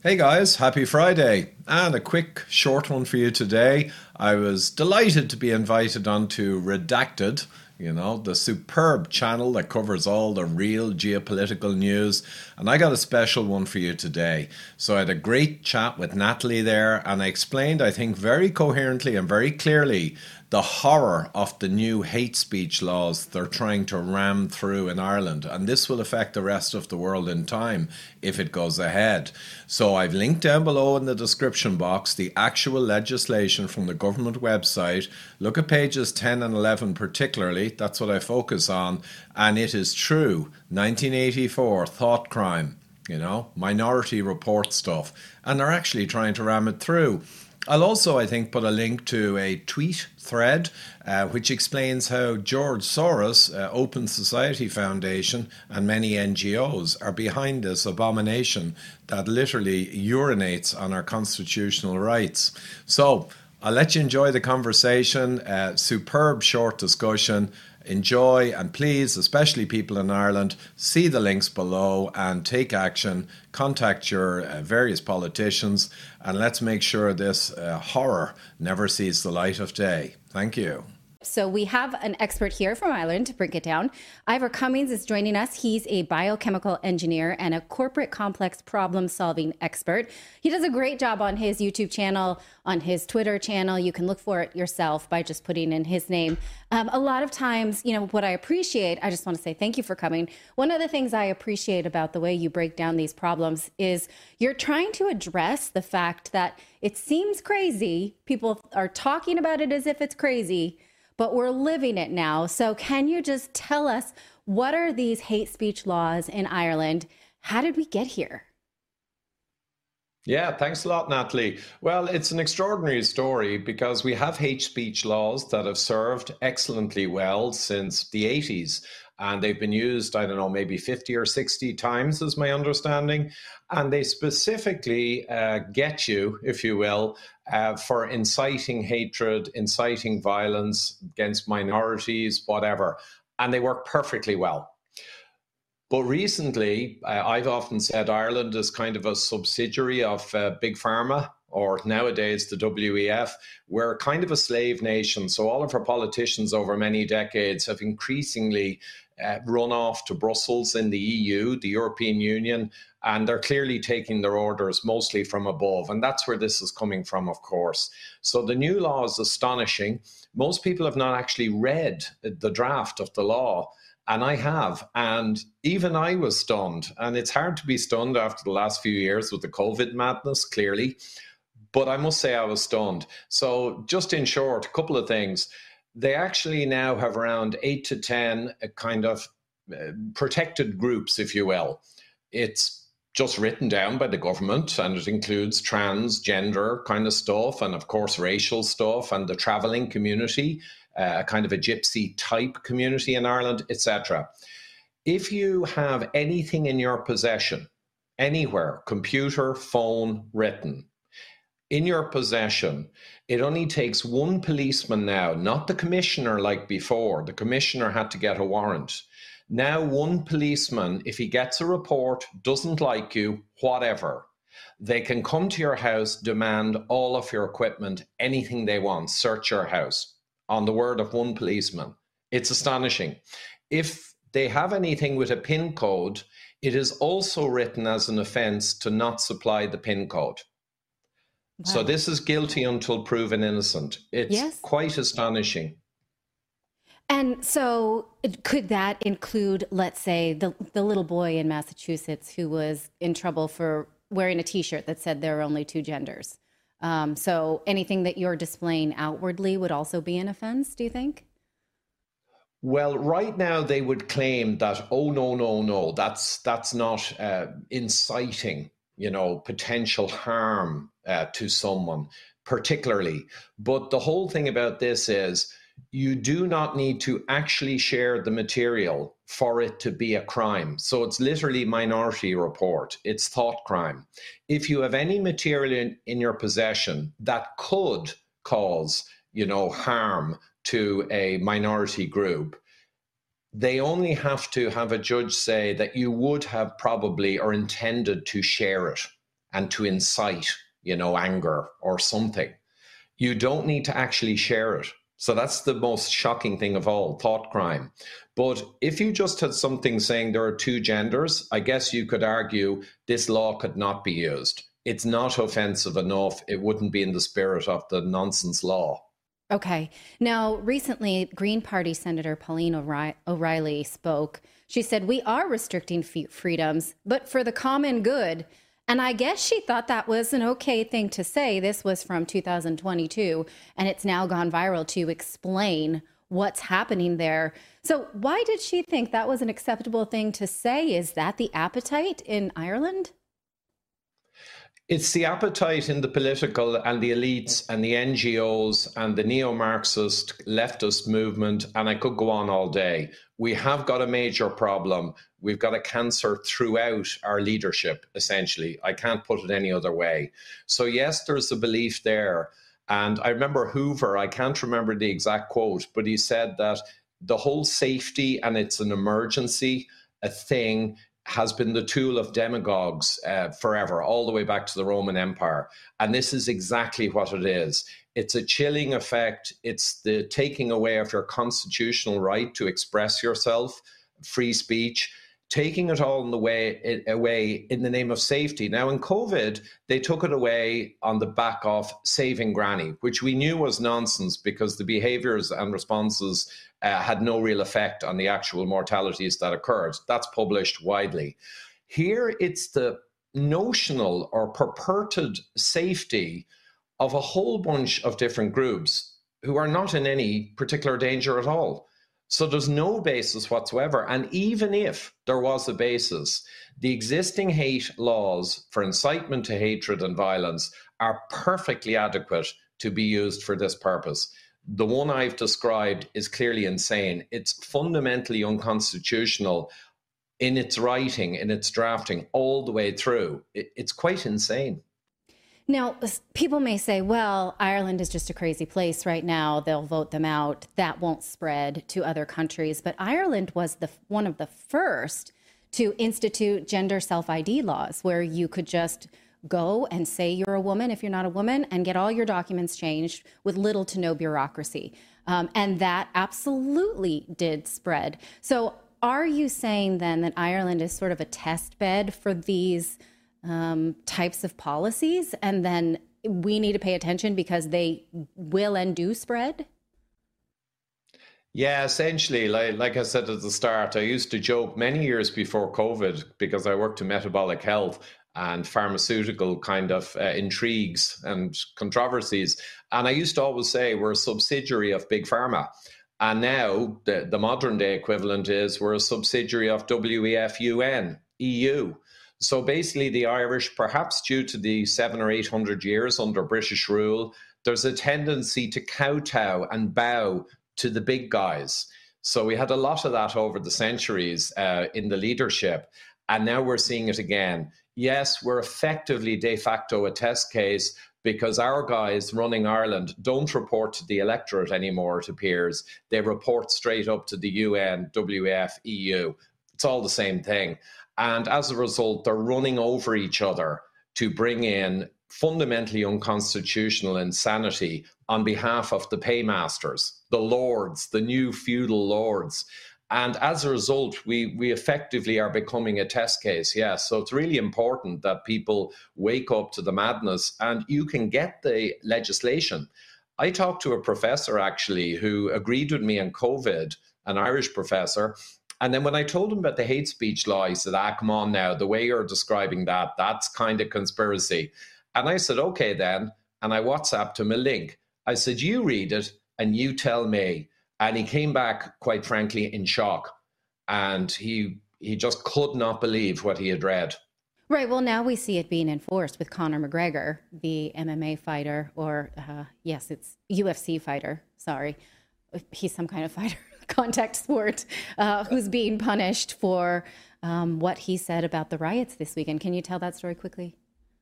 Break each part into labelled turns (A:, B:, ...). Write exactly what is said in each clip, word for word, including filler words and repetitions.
A: Hey guys, happy Friday. And a quick short one for you today. I was delighted to be invited onto Redacted, you know, the superb channel that covers all the real geopolitical news. And I got a special one for you today. So I had a great chat with Natalie there, and I explained, I think, very coherently and very clearly the horror of the new hate speech laws they're trying to ram through in Ireland. And this will affect the rest of the world in time if it goes ahead. So I've linked down below in the description box the actual legislation from the government website. Look at pages ten and eleven particularly. That's what I focus on. And it is true. nineteen eighty-four, thought crime, you know, Minority Report stuff. And they're actually trying to ram it through. I'll also, I think, put a link to a tweet thread uh, which explains how George Soros, uh, Open Society Foundation, and many N G Os are behind this abomination that literally urinates on our constitutional rights. So I'll let you enjoy the conversation. Uh, superb short discussion. Enjoy, and please, especially people in Ireland, see the links below and take action. Contact your uh, various politicians, and let's make sure this uh, horror never sees the light of day. Thank you.
B: So we have an expert here from Ireland to break it down. Ivor Cummings is joining us. He's a biochemical engineer and a corporate complex problem-solving expert. He does a great job on his YouTube channel, on his Twitter channel. You can look for it yourself by just putting in his name. Um, a lot of times, you know, what I appreciate, I just want to say thank you for coming. One of the things I appreciate about the way you break down these problems is you're trying to address the fact that it seems crazy. People are talking about it as if it's crazy, but we're living it now. So can you just tell us, what are these hate speech laws in Ireland? How did we get here?
A: Yeah, thanks a lot, Natalie. Well, it's an extraordinary story because we have hate speech laws that have served excellently well since the eighties. And they've been used, I don't know, maybe fifty or sixty times is my understanding. And they specifically uh, get you, if you will, uh, for inciting hatred, inciting violence against minorities, whatever. And they work perfectly well. But recently, uh, I've often said Ireland is kind of a subsidiary of uh, Big Pharma, or nowadays the W E F. We're kind of a slave nation. So all of our politicians over many decades have increasingly uh, run off to Brussels in the E U, the European Union, and they're clearly taking their orders mostly from above. And that's where this is coming from, of course. So the new law is astonishing. Most people have not actually read the draft of the law. And I have, and even I was stunned. And it's hard to be stunned after the last few years with the COVID madness, clearly. But I must say I was stunned. So just in short, a couple of things. They actually now have around eight to ten kind of uh, protected groups, if you will. It's just written down by the government, and it includes transgender kind of stuff, and of course racial stuff, and the travelling community, a uh, kind of a gypsy type community in Ireland, et cetera. If you have anything in your possession, anywhere, computer, phone, written, in your possession, it only takes one policeman now, not the commissioner like before. The commissioner had to get a warrant. Now one policeman, if he gets a report, doesn't like you, whatever, they can come to your house, demand all of your equipment, anything they want, search your house. On the word of one policeman. It's astonishing. If they have anything with a PIN code, it is also written as an offence to not supply the PIN code. Wow. So this is guilty until proven innocent. It's yes. quite astonishing.
B: And so could that include, let's say, the, the little boy in Massachusetts who was in trouble for wearing a T-shirt that said there are only two genders? Um, so anything that you're displaying outwardly would also be an offense, do you think?
A: Well, right now they would claim that, oh, no, no, no, that's that's not uh, inciting, you know, potential harm uh, to someone particularly. But the whole thing about this is you do not need to actually share the material for it to be a crime. So it's literally Minority Report. It's thought crime. If you have any material in, in your possession that could cause, you know, harm to a minority group, they only have to have a judge say that you would have probably or intended to share it. and to incite, you know, anger or something. You don't need to actually share it. So that's the most shocking thing of all, thought crime. But if you just had something saying there are two genders, I guess you could argue this law could not be used. It's not offensive enough. It wouldn't be in the spirit of the nonsense law.
B: Okay. Now, recently, Green Party Senator Pauline O'Reilly spoke. She said, we are restricting freedoms, but for the common good. And I guess she thought that was an okay thing to say. This was from two thousand twenty-two, and it's now gone viral to explain what's happening there. So why did she think that was an acceptable thing to say? Is that the appetite in Ireland?
A: It's the appetite in the political and the elites and the N G Os and the neo-Marxist leftist movement, and I could go on all day. We have got a major problem. We've got a cancer throughout our leadership, essentially. I can't put it any other way. So yes, there's a belief there. And I remember Hoover, I can't remember the exact quote, but he said that the whole safety and it's an emergency, a thing, has been the tool of demagogues uh, forever, all the way back to the Roman Empire. And this is exactly what it is. It's a chilling effect. It's the taking away of your constitutional right to express yourself, free speech, taking it all in the way, away in the name of safety. Now, in COVID, they took it away on the back of saving granny, which we knew was nonsense because the behaviours and responses uh, had no real effect on the actual mortalities that occurred. That's published widely. Here, it's the notional or purported safety of a whole bunch of different groups who are not in any particular danger at all. So there's no basis whatsoever. And even if there was a basis, the existing hate laws for incitement to hatred and violence are perfectly adequate to be used for this purpose. The one I've described is clearly insane. It's fundamentally unconstitutional in its writing, in its drafting, all the way through. It's quite insane.
B: Now, people may say, well, Ireland is just a crazy place right now. They'll vote them out. That won't spread to other countries. But Ireland was the one of the first to institute gender self-I D laws, where you could just go and say you're a woman if you're not a woman and get all your documents changed with little to no bureaucracy. Um, and that absolutely did spread. So are you saying then that Ireland is sort of a test bed for these Um, types of policies, and then we need to pay attention because they will and do spread?
A: Yeah, essentially, like, like I said at the start, I used to joke many years before COVID, because I worked in metabolic health and pharmaceutical kind of uh, intrigues and controversies. And I used to always say we're a subsidiary of Big Pharma. And now the, the modern day equivalent is we're a subsidiary of W E F U N, E U. So basically, the Irish, perhaps due to the seven or eight hundred years under British rule, there's a tendency to kowtow and bow to the big guys. So we had a lot of that over the centuries uh, in the leadership, and now we're seeing it again. Yes, we're effectively de facto a test case because our guys running Ireland don't report to the electorate anymore, it appears. They report straight up to the U N, W E F, E U. It's all the same thing. And as a result, they're running over each other to bring in fundamentally unconstitutional insanity on behalf of the paymasters, the lords, the new feudal lords. And as a result, we, we effectively are becoming a test case. Yes. So it's really important that people wake up to the madness, and you can get the legislation. I talked to a professor actually who agreed with me on COVID, an Irish professor. And then when I told him about the hate speech law, he said, ah, come on now, the way you're describing that, that's kind of conspiracy. And I said, okay then. And I WhatsApped him a link. I said, you read it and you tell me. And he came back, quite frankly, in shock. And he he just could not believe what he had read.
B: Right. Well, now we see it being enforced with Conor McGregor, the M M A fighter, or uh, yes, it's U F C fighter. Sorry. He's some kind of fighter. Contact sport, uh, who's being punished for um, what he said about the riots this weekend. Can you tell that story quickly?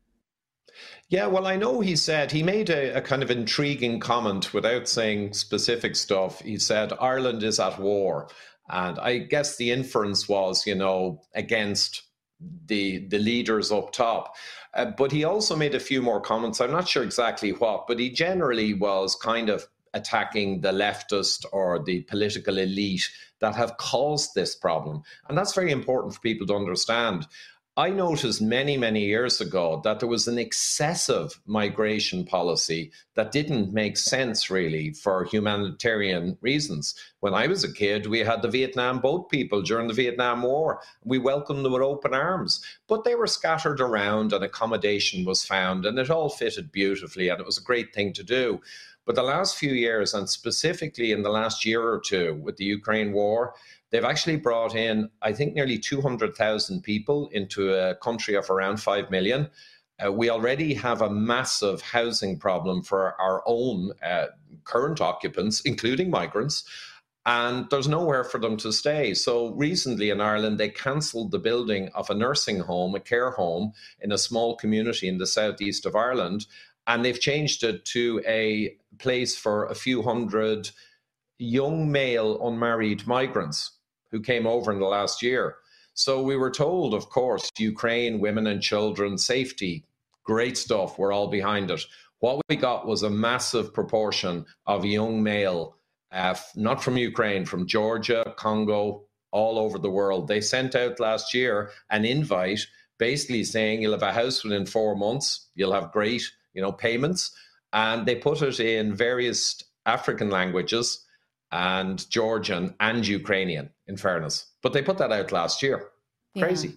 A: Yeah, well, I know he said, he made a, a kind of intriguing comment without saying specific stuff. He said, Ireland is at war. And I guess the inference was, you know, against the the leaders up top. Uh, but he also made a few more comments. I'm not sure exactly what, but he generally was kind of attacking the leftist or the political elite that have caused this problem. And that's very important for people to understand. I noticed many, many years ago that there was an excessive migration policy that didn't make sense really for humanitarian reasons. When I was a kid, we had the Vietnam boat people during the Vietnam War. We welcomed them with open arms, but they were scattered around and accommodation was found and it all fitted beautifully and it was a great thing to do. But the last few years, and specifically in the last year or two with the Ukraine war, they've actually brought in, I think, nearly two hundred thousand people into a country of around five million. Uh, we already have a massive housing problem for our own uh, current occupants, including migrants, and there's nowhere for them to stay. So recently in Ireland, they cancelled the building of a nursing home, a care home, in a small community in the southeast of Ireland, and they've changed it to a place for a few hundred young male unmarried migrants who came over in the last year. So we were told, of course, Ukraine, women and children, safety, great stuff, we're all behind it. What we got was a massive proportion of young male, uh, not from Ukraine, from Georgia, Congo, all over the world. They sent out last year an invite basically saying you'll have a house within four months, you'll have great, you know, payments. And they put it in various African languages and Georgian and Ukrainian, in fairness. But they put that out last year. Crazy.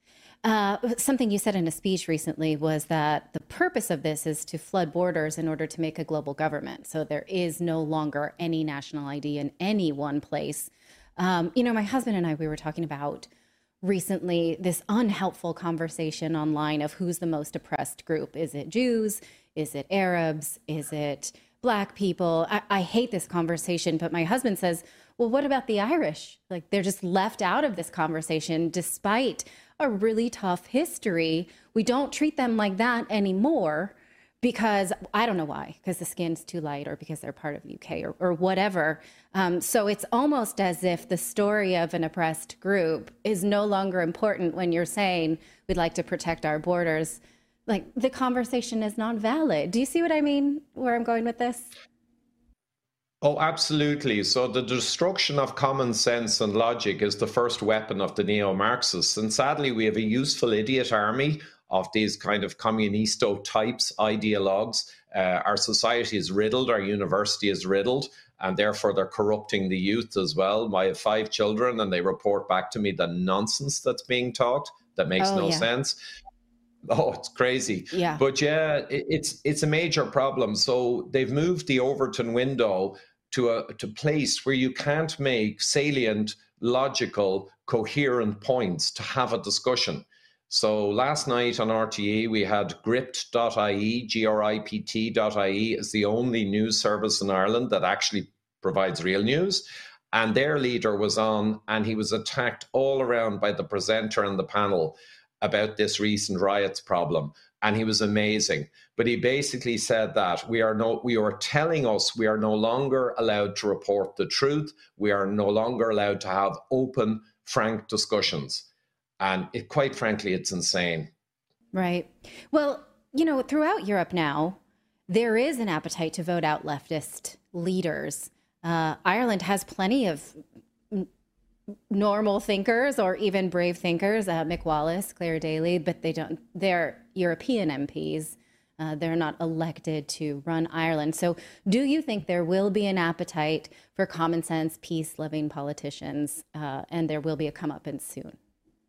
B: Yeah. Uh, something you said in a speech recently was that the purpose of this is to flood borders in order to make a global government. So there is no longer any national I D in any one place. Um, you know, my husband and I, we were talking about recently this unhelpful conversation online of who's the most oppressed group. Is it Jews? Is it Arabs? Is it Black people? I, I hate this conversation, but my husband says, well, what about the Irish? Like, they're just left out of this conversation despite a really tough history. We don't treat them like that anymore because I don't know why, because the skin's too light or because they're part of the U K or, or whatever. Um, so it's almost as if the story of an oppressed group is no longer important when you're saying we'd like to protect our borders. Like, the conversation is not valid. Do you see what I mean, where I'm going with this?
A: Oh, absolutely. So the destruction of common sense and logic is the first weapon of the neo-Marxists. And sadly, we have a useful idiot army of these kind of communisto types, ideologues. Uh, our society is riddled, our university is riddled, and therefore they're corrupting the youth as well. I have five children and they report back to me the nonsense that's being taught that makes
B: oh,
A: no
B: yeah.
A: sense. Oh, it's crazy.
B: Yeah.
A: But yeah, it, it's it's a major problem. So they've moved the Overton window to a to place where you can't make salient, logical, coherent points to have a discussion. So last night on R T E, we had gript dot I E, G R I P T dot I E is the only news service in Ireland that actually provides real news. And their leader was on, and he was attacked all around by the presenter and the panel about this recent riots problem. And he was amazing. But he basically said that we are no, we are telling us we are no longer allowed to report the truth. We are no longer allowed to have open, frank discussions. And it, quite frankly, it's insane.
B: Right. Well, you know, throughout Europe now, there is an appetite to vote out leftist leaders. Uh, Ireland has plenty of normal thinkers or even brave thinkers, uh, Mick Wallace, Claire Daly, but they don't, they're European M Ps. Uh, they're not elected to run Ireland. So do you think there will be an appetite for common sense, peace-loving politicians, uh, and there will be a comeuppance soon?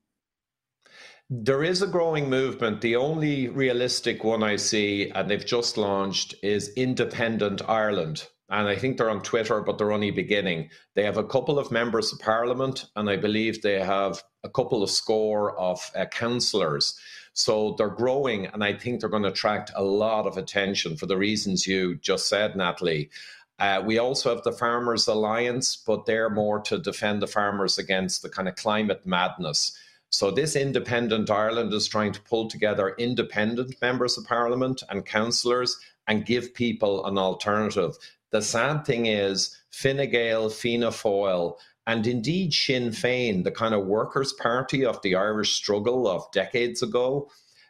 A: There is a growing movement. The only realistic one I see, and they've just launched, is Independent Ireland. And I think they're on Twitter, but they're only beginning. They have a couple of members of parliament, and I believe they have a couple of score of uh, councillors. So they're growing, and I think they're going to attract a lot of attention for the reasons you just said, Natalie. Uh, we also have the Farmers Alliance, but they're more to defend the farmers against the kind of climate madness. So this Independent Ireland is trying to pull together independent members of parliament and councillors and give people an alternative. The sad thing is Fine Gael, Fianna Fáil, and indeed Sinn Féin, the kind of workers' party of the Irish struggle of decades ago,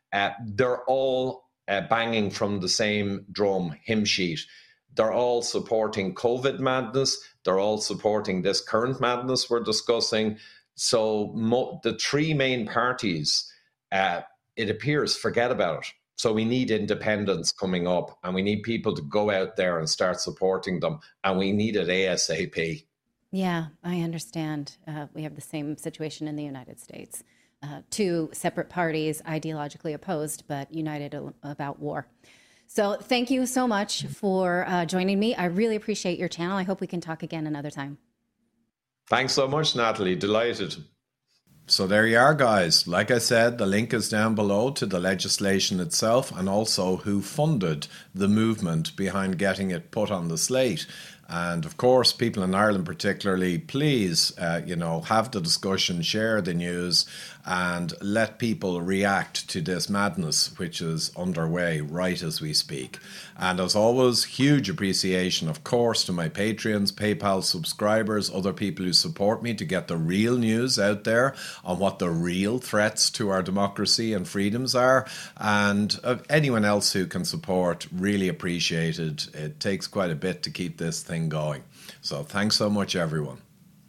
A: uh, they're all uh, banging from the same drum, hymn sheet. They're all supporting COVID madness. They're all supporting this current madness we're discussing. So mo- the three main parties, uh, it appears, forget about it. So we need independents coming up, and we need people to go out there and start supporting them, and we need it ASAP.
B: Yeah, I understand. Uh, we have the same situation in the United States. Uh, two separate parties, ideologically opposed, but united about war. So thank you so much for uh, joining me. I really appreciate your channel. I hope we can talk again another time.
A: Thanks so much, Natalie. Delighted.
C: So there you are, guys. Like I said, the link is down below to the legislation itself and also who funded the movement behind getting it put on the slate. And of course, people in Ireland particularly, please, uh, you know, have the discussion, share the news, and let people react to this madness, which is underway right as we speak. And as always, huge appreciation, of course, to my Patreons, PayPal subscribers, other people who support me to get the real news out there on what the real threats to our democracy and freedoms are. And uh, anyone else who can support, really appreciated. It takes quite a bit to keep this thing going. So thanks so much, everyone.